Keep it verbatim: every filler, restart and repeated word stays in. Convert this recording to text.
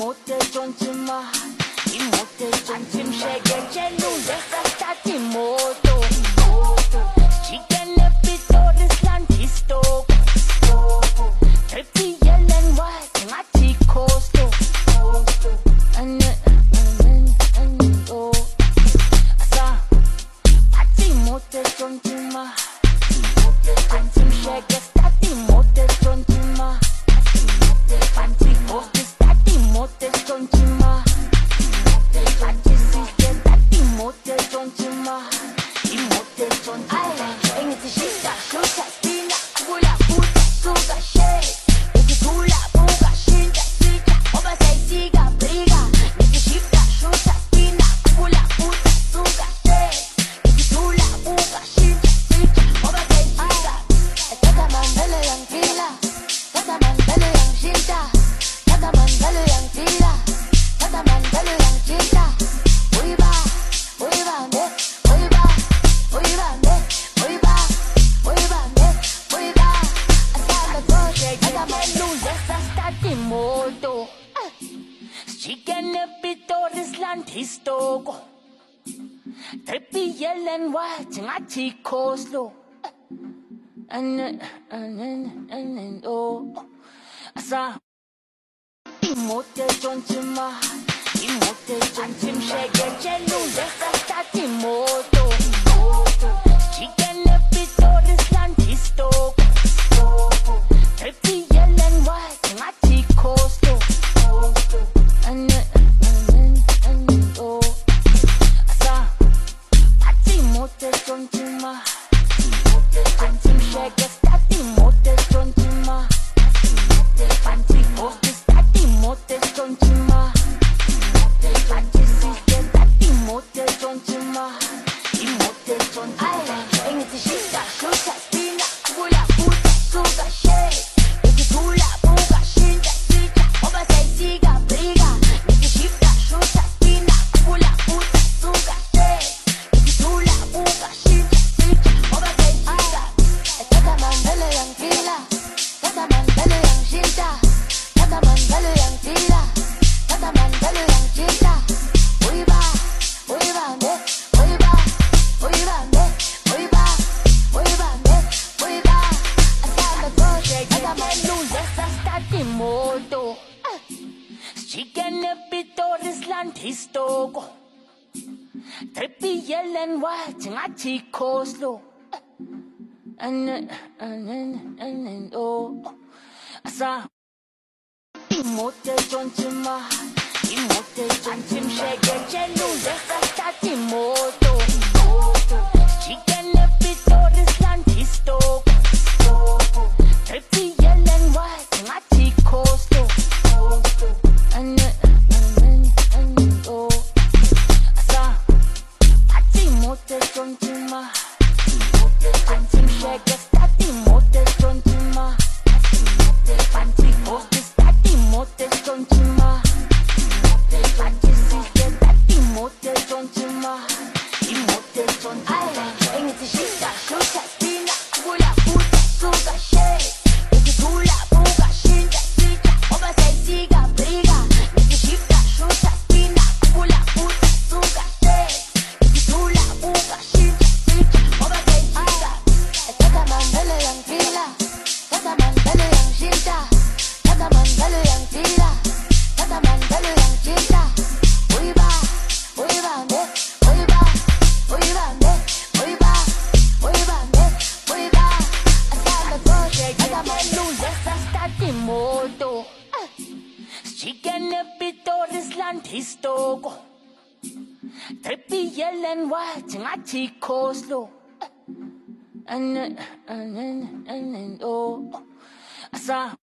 Imote tontima, imote tontim shege chelu lesa stati moto. Chicken epitoris lantisto. Trippy yellen white, ngati costo. And and and oh, asa ati mote tontima, tontim shege stati mote tontima. Fancy post stati mote tontima. Fancy sister stati mote tontima. Imote tontima. Engiti shita shuta spina kula puta suga shade. Iti kula buga shinda sita oba saitiga briga. Iti shita shuta spina kula puta suga shade. Iti kula buga shinda sita oba saitiga. Tata mandele yang kila, tata mandele yang shinda, tata mandele yang kila, tata mandele yang shinda. Uiba, uiba me, uiba, uiba me, uiba, uiba me, uiba. Asala toshe, tata mandele sa stati moto. Chicken epitoris lantistogo. Trippy yellen white, ngati coleslaw. And and and and oh, asa imote tontima, imote tontim shege chelu lesa stati moto. Chicken epitoris lantisto. Trippy yellen white, ngati coleslaw. And and and oh, asa ati imote tontima. Fancy shege stati mote tontima. Fancy post stati mote tontima. Fancy sister stati mote tontima. Imote tontima. Engiti shita shuta spina kula puta suga shade. Iti kula buga shinda sita oba saitiga briga. Iti shita shuta spina kula puta suga shade. Iti kula buga shinda sita oba saitiga. Tata mandele yang kila, tata mandele yang shinda, tata mandele yang kila, tata mandele yang shinda. Uiba, uiba me, uiba, uiba me, uiba, uiba me, uiba. Asala toshe, tata melu lesa stati moto. Chicken epitoris lantistogo. Trippy yellen white, ngati coleslaw. And and and and oh, asa imote tontima, imote tontim shege chelu lesa stati moto. Chicken epitoris lantisto. Trippy yellen white, ngati coleslaw. And and and oh, asa ati imote tontima. Fancy shege stati mote tontima. Fancy post stati mote tontima. Fancy sister stati mote tontima. Imote tontima. Engiti shita shuta spina kula puta suga shade. Iti kula buga shinda sita oba saitiga briga. Iti shita shuta spina kula puta suga shade. Iti kula buga shinda sita oba saitiga. Tata mandele yang kila, tata mandele yang shinda, tata mandele yang kila, tata mandele yang shinda. Uiba, uiba me, uiba, uiba me, uiba, uiba me, uiba. Asala toshe, tata melu lesa stati moto. Chicken epitoris lantistogo. Trippy yellen white, ngati coleslaw. And and and and oh, asa